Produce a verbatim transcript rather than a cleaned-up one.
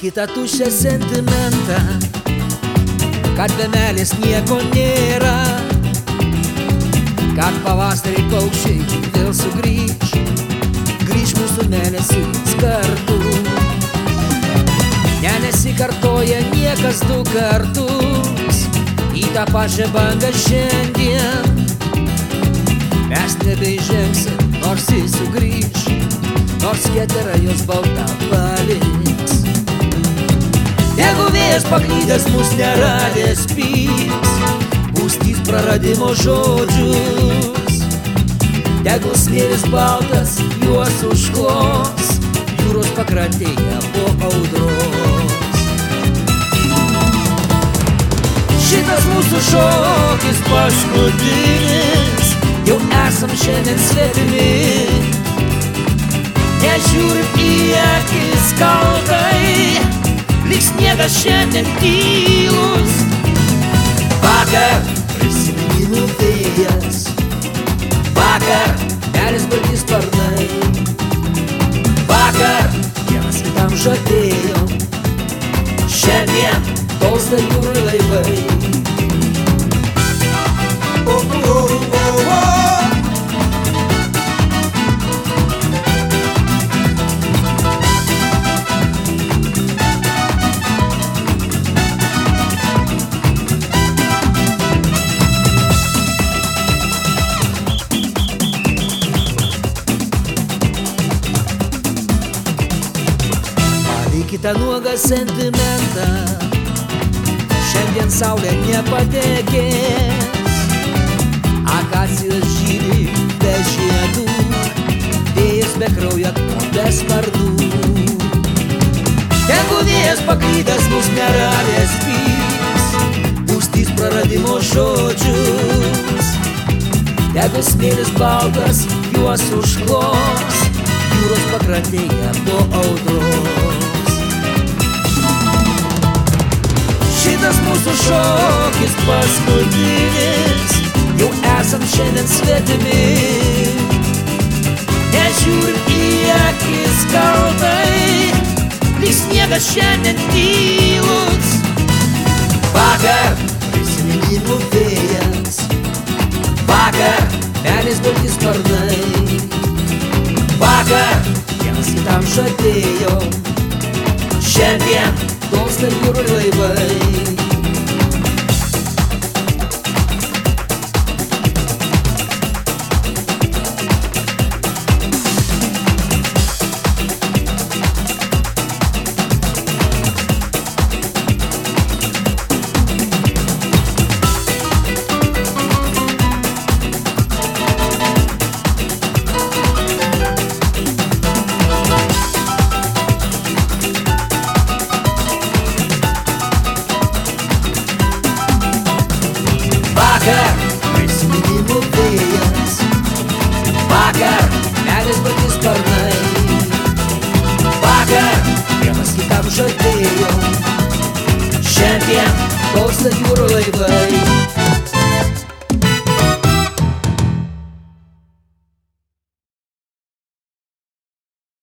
Palikite tuščią sentimentą, kad be meilės nieko nėra, kad pavasarį paukščiai vėl sugrįž, grįž mūsų mėnesiais kartu. Ne nesikartoja niekas du kartus į tą pačią bangą šiandien. Mes nebeižengsim, nors jis sugrįž, nors ketera jos balta paliks. Tegu vėjas paklydęs mus neradęs pyks, pūstys praradimo žodžius. Tegu smėlis baltas juos užklos, jūros pakrantėje po audros. Šitas mūsų šokis paskutinis, jau esam šiandien svetimi. Nežiūrim į akis kaltai, lyg sniegas šiandien tylus. Vakar prisiminimų vėjas, vakar meilės balti sparnai, vakar vienas kitam žadėjom, šiandien tolsta jūrų laivai. Oh, oh, oh, oh. Palikite nuogą sentimentą, šiandien saulė nepatekės. Akacijos žydi be žiedų, vėjas be kraujo, be spardų. Tegu vėjas paklydęs mus neradęs pyks, pūstys praradimo žodžius. Tegu smėlis baltas juos užklos, jūros pakrantėje po audros. Šitas mūsų šokis paskutinis, jau esam šiandien svetimi. Nežiūrim į akis kaltai, lyg sniegas šiandien tylus. Vakar prisiminimų vėjas, vakar meilės balti sparnai, vakar vienas kitam žadėjom, šiandien tolsta jūrų laivai. Vakar prisiminimų vėjas, vakar meilės balti sparnai, vakar vienas kitam žadėjom, šiandien tolsta jūrų laivai.